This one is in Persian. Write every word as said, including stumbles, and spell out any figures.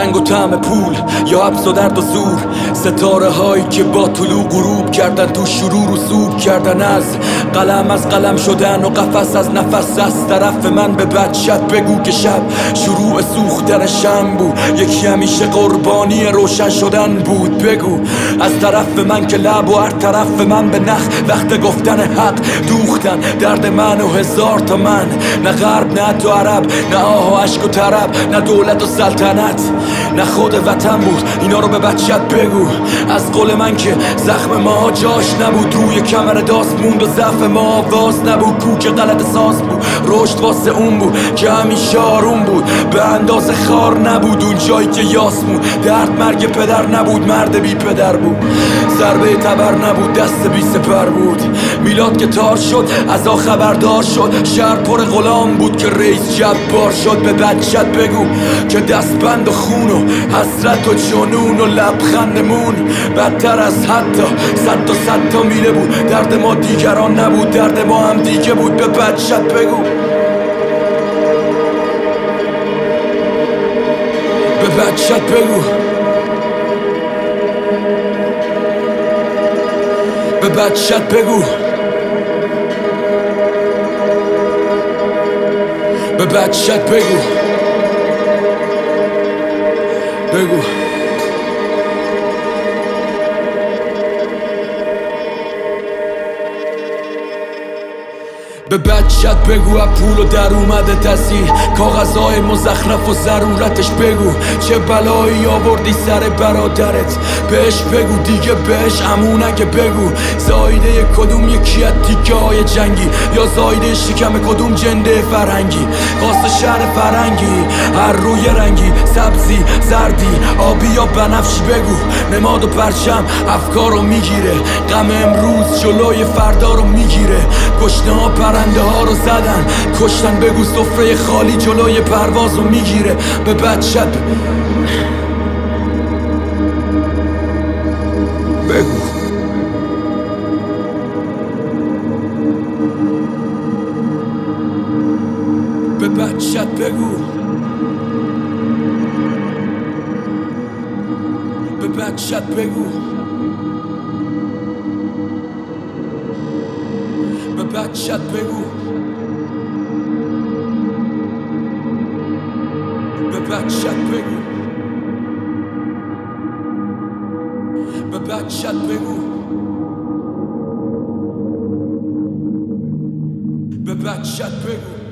رنگ و طعم پول یا حبس و درد و زور، ستاره هایی که با طلوع غروب کردن، تو شروع رسوب کردن، از قلم از قلم شدن و قفس از نفس. از طرف من به بچت بگو که شب شروع سوختن شم بود، یکی همیشه قربانی روشن شدن بود. بگو از طرف من که لب و هر طرف من به نخ وقت گفتن حق دوختن درد من و هزار تا من. نه غرب نه تو عرب، نه آه و عشق و طرب، نه دولت و سلطنت، نه خود وطن بود. اینا رو به بچت بگو از قول من که زخم ما جاش نبود، روی کمر داست موند و ضعف ما آواز نبود. کو که غلط ساز بود، رشد واسه اون بود که همیشه آروم بود، به اندازه خار نبود اون جایی که یاسمون. درد مرگ پدر نبود، مرد بی پدر بود، ضربه تبر نبود، دست بی سپر بود. میلاد که تار شد از آ خبردار شد، شهر پر غلام بود که رئیس جبار شد. به بچت بگو که دستبند و خون و حسرت و جنون و لبخندمون بدتر از حتی صد تا صد تا میله بود. درد ما دیگران نبود، درد ما هم دیگه بود. به بچت بگو، به بچت بگو، به بچت بگو، به بچت بگو، بگو. به بچت بگو از پول و در اومده تصیح، کاغذهای مزخرف و ضرورتش بگو. چه بلایی آوردی سر برادرت، بهش بگو دیگه، بهش امون اگه بگو. زایده کدوم یکی از تیکه های جنگی، یا زایده شکم کدوم جنده فرهنگی. واسه شهر فرهنگی هر روی رنگی، سبزی زردی آبی یا بنفشی بگو. نماد و پرچم افکارو میگیره، غم امروز جلوی فردا رو میگیره. گشنه ها پرنده ها رو زدن کشتن، بگو سفره خالی جلوی پرواز رو میگیره. به بچت بگو، به بچت بگو، به بچت بگو، به بچت بگو، به بچت بگو، به بچت بگو، به بچت بگو.